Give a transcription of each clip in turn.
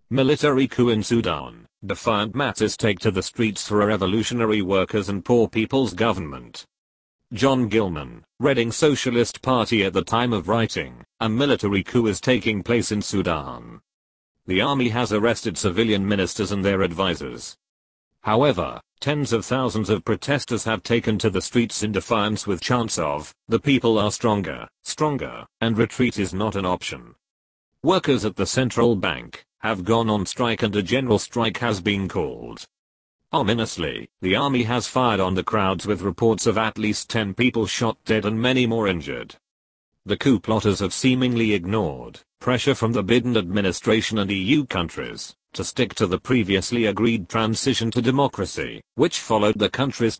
Military coup in Sudan. Defiant masses take to the streets for a revolutionary workers' and poor people's government. John Gilman, Reading Socialist Party. At the time of writing, a military coup is taking place in Sudan. The army has arrested civilian ministers and their advisors. However, tens of thousands of protesters have taken to the streets in defiance with chants of, "The people are stronger, stronger, and retreat is not an option." Workers at the central bank have gone on strike and a general strike has been called. Ominously, the army has fired on the crowds with reports of at least 10 people shot dead and many more injured. The coup plotters have seemingly ignored pressure from the Biden administration and EU countries to stick to the previously agreed transition to democracy, which followed the country's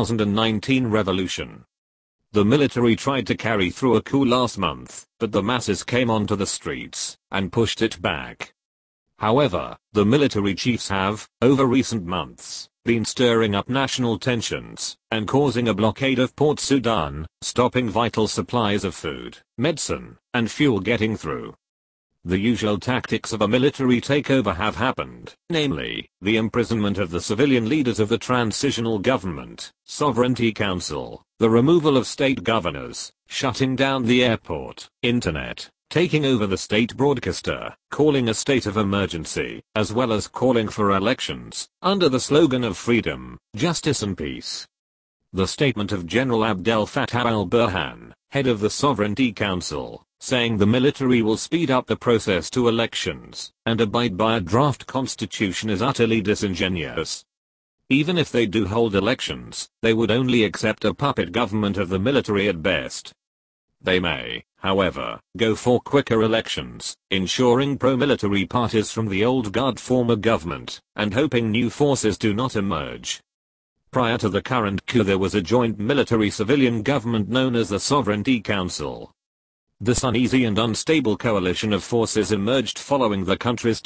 2019 revolution. The military tried to carry through a coup last month, but the masses came onto the streets and pushed it back. However, the military chiefs have, over recent months, been stirring up national tensions and causing a blockade of Port Sudan, stopping vital supplies of food, medicine, and fuel getting through. The usual tactics of a military takeover have happened, namely, the imprisonment of the civilian leaders of the Transitional Government, Sovereignty Council, the removal of state governors, shutting down the airport, internet, taking over the state broadcaster, calling a state of emergency, as well as calling for elections, under the slogan of freedom, justice and peace. The statement of General Abdel Fattah al-Burhan, head of the Sovereignty Council, saying the military will speed up the process to elections and abide by a draft constitution is utterly disingenuous. Even if they do hold elections, they would only accept a puppet government of the military at best. They may, however, go for quicker elections, ensuring pro-military parties from the old guard form a government, and hoping new forces do not emerge. Prior to the current coup there was a joint military-civilian government known as the Sovereignty Council. This uneasy and unstable coalition of forces emerged following the country's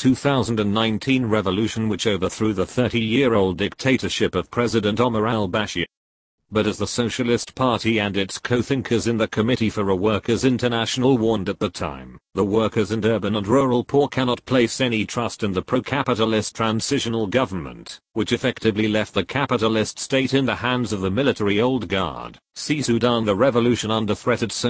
2019 revolution which overthrew the 30-year-old dictatorship of President Omar al-Bashir. But as the Socialist Party and its co-thinkers in the Committee for a Workers' International warned at the time, the workers and urban and rural poor cannot place any trust in the pro-capitalist transitional government, which effectively left the capitalist state in the hands of the military old guard. See Sudan the Revolution Under Threat at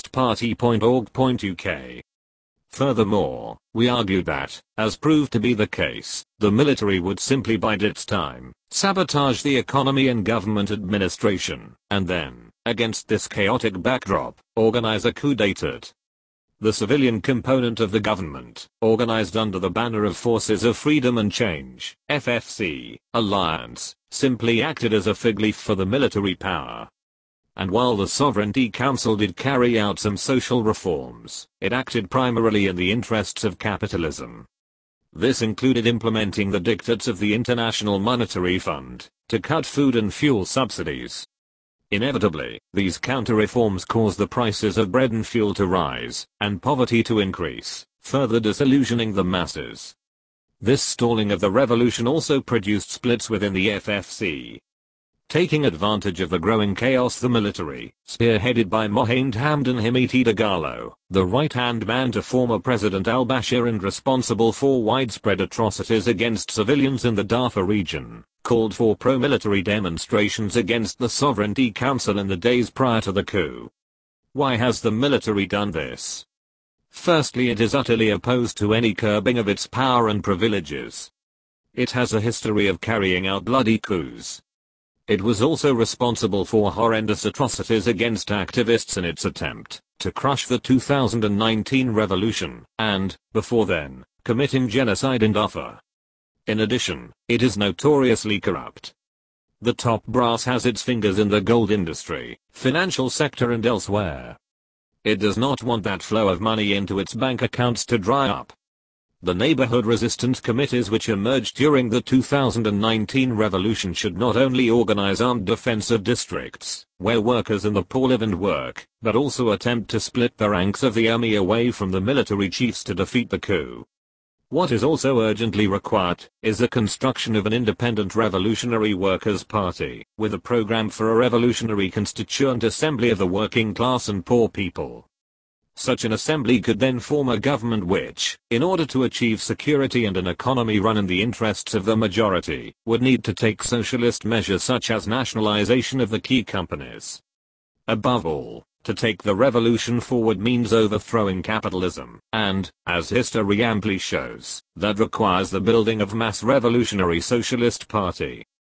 socialistparty.org.uk. Furthermore, we argued that, as proved to be the case, the military would simply bide its time, sabotage the economy and government administration, and then, against this chaotic backdrop, organize a coup d'état. The civilian component of the government, organized under the banner of Forces of Freedom and Change, FFC, alliance, simply acted as a fig leaf for the military power. And while the Sovereignty Council did carry out some social reforms, it acted primarily in the interests of capitalism. This included implementing the dictates of the International Monetary Fund to cut food and fuel subsidies. Inevitably, these counter-reforms caused the prices of bread and fuel to rise, and poverty to increase, further disillusioning the masses. This stalling of the revolution also produced splits within the FFC. Taking advantage of the growing chaos, the military, spearheaded by Mohamed Hamdan Himiti Dagalo, the right-hand man to former President al-Bashir and responsible for widespread atrocities against civilians in the Darfur region, called for pro-military demonstrations against the Sovereignty Council in the days prior to the coup. Why has the military done this? Firstly, it is utterly opposed to any curbing of its power and privileges. It has a history of carrying out bloody coups. It was also responsible for horrendous atrocities against activists in its attempt to crush the 2019 revolution, and, before then, committing genocide in Darfur. In addition, it is notoriously corrupt. The top brass has its fingers in the gold industry, financial sector and elsewhere. It does not want that flow of money into its bank accounts to dry up. The neighborhood resistance committees which emerged during the 2019 revolution should not only organize armed defensive districts, where workers in the poor live and work, but also attempt to split the ranks of the army away from the military chiefs to defeat the coup. What is also urgently required is the construction of an independent revolutionary workers' party, with a program for a revolutionary constituent assembly of the working class and poor people. Such an assembly could then form a government which, in order to achieve security and an economy run in the interests of the majority, would need to take socialist measures such as nationalization of the key companies. Above all, to take the revolution forward means overthrowing capitalism, and, as history amply shows, that requires the building of mass revolutionary socialist party.